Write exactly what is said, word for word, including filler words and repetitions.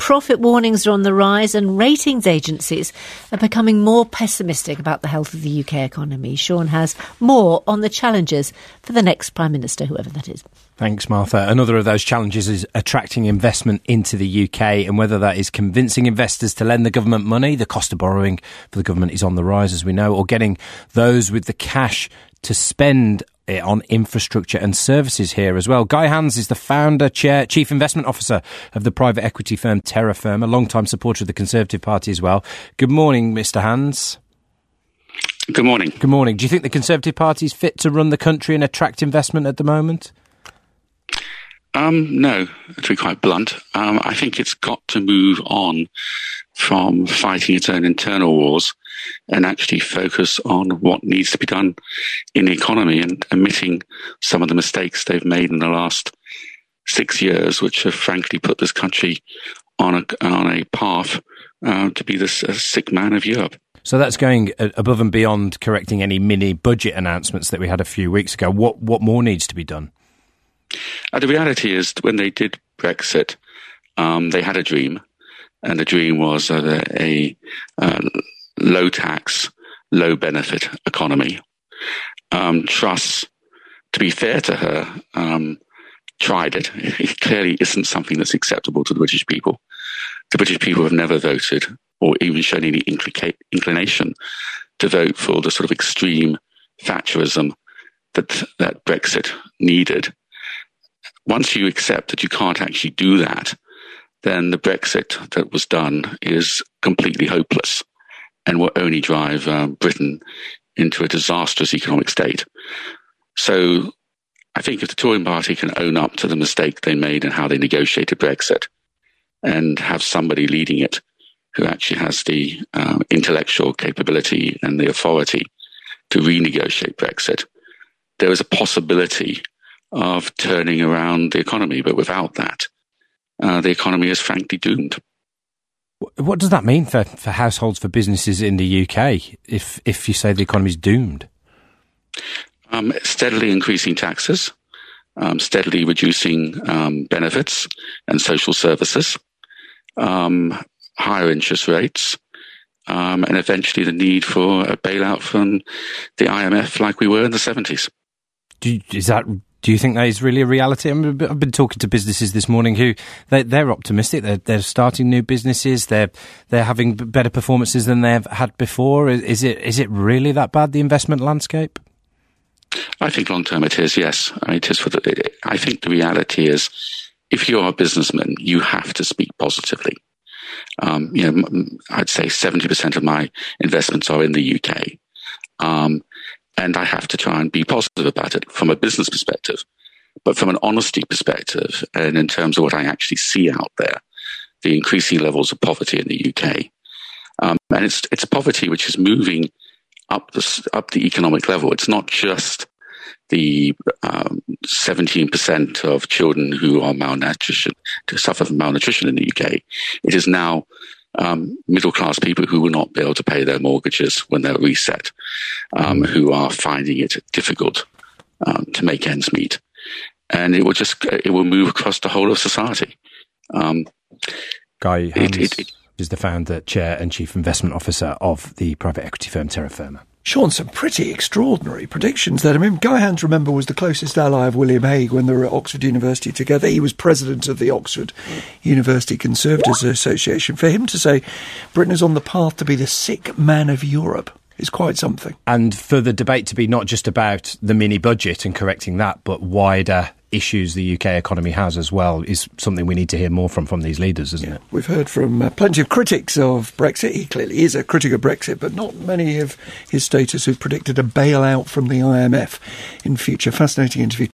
profit warnings are on the rise and ratings agencies are becoming more pessimistic about the health of the U K economy. Sean has more on the challenges for the next Prime Minister, whoever that is. Thanks, Martha. Another of those challenges is attracting investment into the U K, and whether that is convincing investors to lend the government money. The cost of borrowing for the government is on the rise, as we know, or getting those with the cash to spend it on infrastructure and services here as well. Guy Hands is the founder, chair, chief investment officer of the private equity firm Terra Firma, a long-time supporter of the Conservative Party as well. Good morning, Mister Hands. Good morning. Good morning. Do you think the Conservative Party is fit to run the country and attract investment at the moment? Um, no, to be quite blunt. Um, I think it's got to move on from fighting its own internal wars and actually focus on what needs to be done in the economy and admitting some of the mistakes they've made in the last six years, which have frankly put this country on a, on a path uh, to be the uh, sick man of Europe. So that's going above and beyond correcting any mini budget announcements that we had a few weeks ago. What, what more needs to be done? Uh, the reality is, when they did Brexit, um, they had a dream, and the dream was uh, a, a low tax, low benefit economy. Um, Truss, to be fair to her, um, tried it. It clearly isn't something that's acceptable to the British people. The British people have never voted or even shown any inclina- inclination to vote for the sort of extreme Thatcherism that, that Brexit needed. Once you accept that you can't actually do that, then the Brexit that was done is completely hopeless and will only drive um, Britain into a disastrous economic state. So I think if the Tory party can own up to the mistake they made and how they negotiated Brexit and have somebody leading it who actually has the um, intellectual capability and the authority to renegotiate Brexit, there is a possibility of turning around the economy. But without that, uh, the economy is frankly doomed. What does that mean for, for households, for businesses in the U K, if if you say the economy is doomed? Um, steadily increasing taxes, um, steadily reducing um, benefits and social services, um, higher interest rates, um, and eventually the need for a bailout from the I M F like we were in the seventies. Do you, is that... Do you think that is really a reality? I mean, I've been talking to businesses this morning who they, they're optimistic. They're, they're starting new businesses. They're they're having better performances than they've had before. Is it is it really that bad, the investment landscape? I think long term it is. Yes, I mean, it is for the. I think the reality is, if you're a businessman, you have to speak positively. Um, you know, I'd say seventy percent of my investments are in the U K. Um, And I have to try and be positive about it from a business perspective, but from an honesty perspective, and in terms of what I actually see out there, the increasing levels of poverty in the U K, um, and it's it's poverty which is moving up the up the economic level. It's not just the um, seventeen percent of children who are malnutrition to suffer from malnutrition in the U K. It is now Um, middle-class people who will not be able to pay their mortgages when they're reset, um, who are finding it difficult um, to make ends meet. And it will just, it will move across the whole of society. Um, Guy Hands it, it, it, is the founder, chair and chief investment officer of the private equity firm Terra Firma. Sean, some pretty extraordinary predictions there. I mean, Guy Hands, remember, was the closest ally of William Hague when they were at Oxford University together. He was president of the Oxford University Conservators Association. For him to say Britain is on the path to be the sick man of Europe is quite something. And for the debate to be not just about the mini budget and correcting that, but wider issues the U K economy has as well, is something we need to hear more from from these leaders, isn't yeah. it? We've heard from uh, plenty of critics of Brexit. He clearly is a critic of Brexit, but not many of his status who've predicted a bailout from the I M F in future. Fascinating interview.